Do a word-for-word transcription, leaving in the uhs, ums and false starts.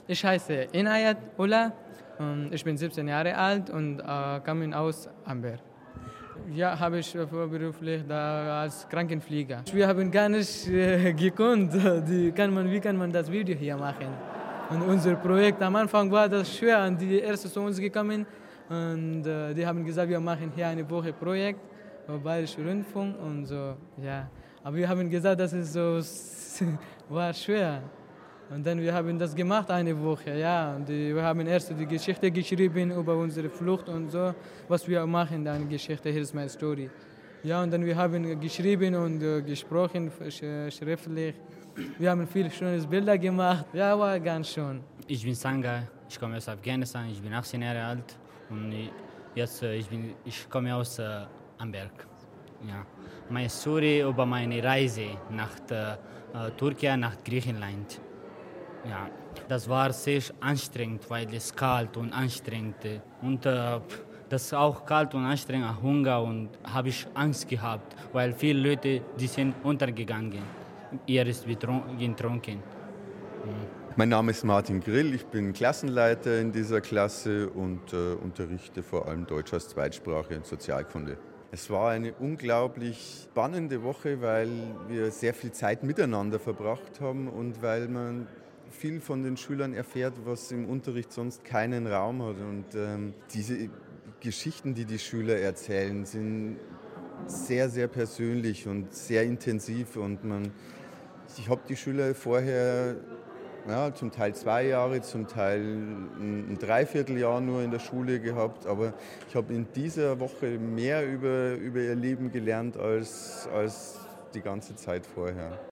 Ich heiße Inayat Ullah, und ich bin siebzehn Jahre alt und äh, komme aus Amber. Ja, habe ich vorberuflich da als Krankenpfleger. Wir haben gar nicht äh, gekonnt, die kann man, wie kann man das Video hier machen. Und unser Projekt am Anfang war das schwer und die erste zu uns gekommen und äh, die haben gesagt, wir machen hier eine Woche Projekt, Bayerischer Rundfunk und so, ja. Aber wir haben gesagt, das ist so, war schwer. Und dann wir haben das gemacht eine Woche, ja. Und die, wir haben erst die Geschichte geschrieben über unsere Flucht und so, was wir machen, dann Geschichte, hier ist meine Story. Ja, und dann wir haben geschrieben und äh, gesprochen, sch- schriftlich. Wir haben viele schöne Bilder gemacht. Ja, war ganz schön. Ich bin Sanga, ich komme aus Afghanistan, ich bin achtzehn Jahre alt und jetzt äh, ich bin, ich komme aus äh, Amberg. Ja. Meine Story über meine Reise nach äh, Türkei, nach Griechenland. Ja, das war sehr anstrengend, weil es kalt und anstrengend und äh, das ist auch kalt und anstrengend, Hunger und habe ich Angst gehabt, weil viele Leute die sind untergegangen. Er ist getrunken. Mein Name ist Martin Grill, ich bin Klassenleiter in dieser Klasse und äh, unterrichte vor allem Deutsch als Zweitsprache und Sozialkunde. Es war eine unglaublich spannende Woche, weil wir sehr viel Zeit miteinander verbracht haben und weil man viel von den Schülern erfährt, was im Unterricht sonst keinen Raum hat. Und ähm, diese Geschichten, die die Schüler erzählen, sind sehr, sehr persönlich und sehr intensiv. Und man, ich habe die Schüler vorher ja, zum Teil zwei Jahre, zum Teil ein Dreivierteljahr nur in der Schule gehabt. Aber ich habe in dieser Woche mehr über, über ihr Leben gelernt als, als die ganze Zeit vorher.